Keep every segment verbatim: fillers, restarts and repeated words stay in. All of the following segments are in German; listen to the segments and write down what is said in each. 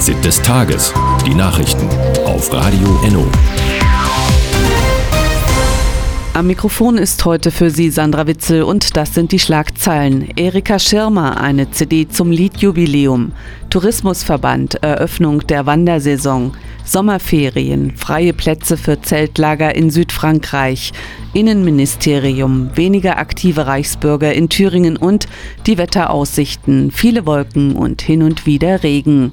Fazit des Tages. Die Nachrichten auf Radio Enno. Am Mikrofon ist heute für Sie Sandra Witzel und das sind die Schlagzeilen. Erika Schirmer, eine C D zum Liedjubiläum. Tourismusverband, Eröffnung der Wandersaison. Sommerferien, freie Plätze für Zeltlager in Südfrankreich. Innenministerium, weniger aktive Reichsbürger in Thüringen und die Wetteraussichten, viele Wolken und hin und wieder Regen.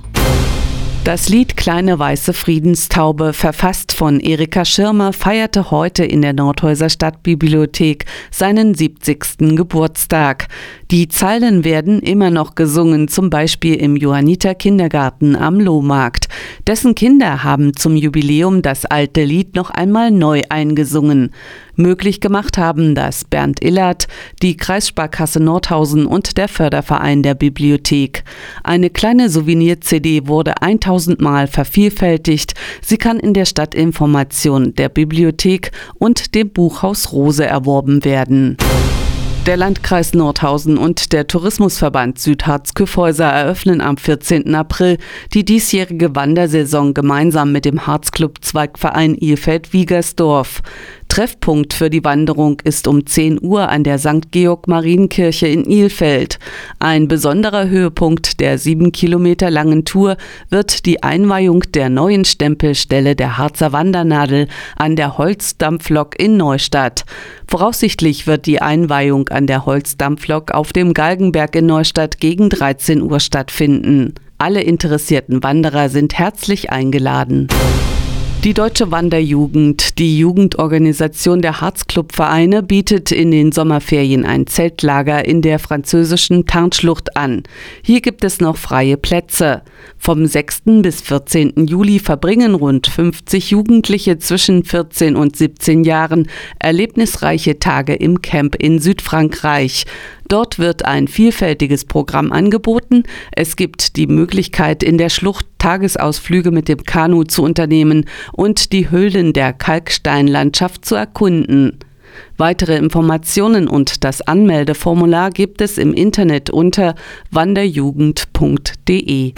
Das Lied Kleine weiße Friedenstaube, verfasst von Erika Schirmer, feierte heute in der Nordhäuser Stadtbibliothek seinen siebzigsten Geburtstag. Die Zeilen werden immer noch gesungen, zum Beispiel im Johanniter Kindergarten am Lohmarkt. Dessen Kinder haben zum Jubiläum das alte Lied noch einmal neu eingesungen. Möglich gemacht haben das Bernd Illert, die Kreissparkasse Nordhausen und der Förderverein der Bibliothek. Eine kleine Souvenir-C D wurde tausend Mal vervielfältigt. Sie kann in der Stadtinformation der Bibliothek und dem Buchhaus Rose erworben werden. Der Landkreis Nordhausen und der Tourismusverband Südharz-Kyffhäuser eröffnen am vierzehnten April die diesjährige Wandersaison gemeinsam mit dem Harzclub-Zweigverein Ilfeld-Wiegersdorf. Treffpunkt für die Wanderung ist um zehn Uhr an der Sankt Georg-Marienkirche in Ilfeld. Ein besonderer Höhepunkt der sieben Kilometer langen Tour wird die Einweihung der neuen Stempelstelle der Harzer Wandernadel an der Holzdampflok in Neustadt. Voraussichtlich wird die Einweihung an der Holzdampflok auf dem Galgenberg in Neustadt gegen dreizehn Uhr stattfinden. Alle interessierten Wanderer sind herzlich eingeladen. Die Deutsche Wanderjugend, die Jugendorganisation der Harzclub-Vereine, bietet in den Sommerferien ein Zeltlager in der französischen Tarnschlucht an. Hier gibt es noch freie Plätze. Vom sechsten bis vierzehnten Juli verbringen rund fünfzig Jugendliche zwischen vierzehn und siebzehn Jahren erlebnisreiche Tage im Camp in Südfrankreich. Dort wird ein vielfältiges Programm angeboten. Es gibt die Möglichkeit, in der Schlucht Tagesausflüge mit dem Kanu zu unternehmen und die Höhlen der Kalksteinlandschaft zu erkunden. Weitere Informationen und das Anmeldeformular gibt es im Internet unter wanderjugend punkt de.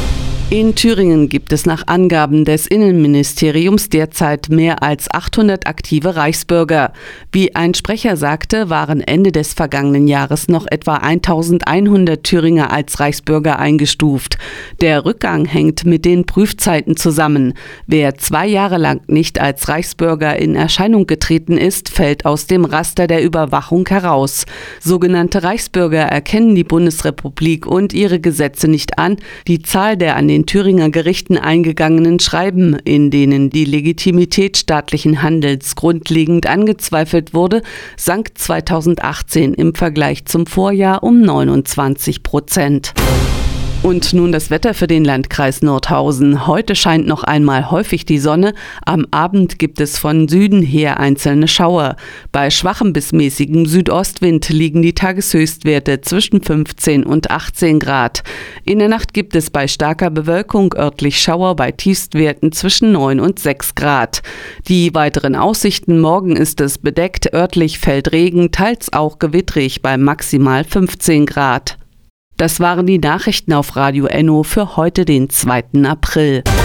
In Thüringen gibt es nach Angaben des Innenministeriums derzeit mehr als achthundert aktive Reichsbürger. Wie ein Sprecher sagte, waren Ende des vergangenen Jahres noch etwa eintausendeinhundert Thüringer als Reichsbürger eingestuft. Der Rückgang hängt mit den Prüfzeiten zusammen. Wer zwei Jahre lang nicht als Reichsbürger in Erscheinung getreten ist, fällt aus dem Raster der Überwachung heraus. Sogenannte Reichsbürger erkennen die Bundesrepublik und ihre Gesetze nicht an. Die Zahl der an den Thüringer Gerichten eingegangenen Schreiben, in denen die Legitimität staatlichen Handels grundlegend angezweifelt wurde, sank zweitausendachtzehn im Vergleich zum Vorjahr um neunundzwanzig Prozent. Und nun das Wetter für den Landkreis Nordhausen. Heute scheint noch einmal häufig die Sonne. Am Abend gibt es von Süden her einzelne Schauer. Bei schwachem bis mäßigem Südostwind liegen die Tageshöchstwerte zwischen fünfzehn und achtzehn Grad. In der Nacht gibt es bei starker Bewölkung örtlich Schauer bei Tiefstwerten zwischen neun und sechs Grad. Die weiteren Aussichten: Morgen ist es bedeckt, örtlich fällt Regen, teils auch gewittrig bei maximal fünfzehn Grad. Das waren die Nachrichten auf Radio Enno für heute, den zweiten April.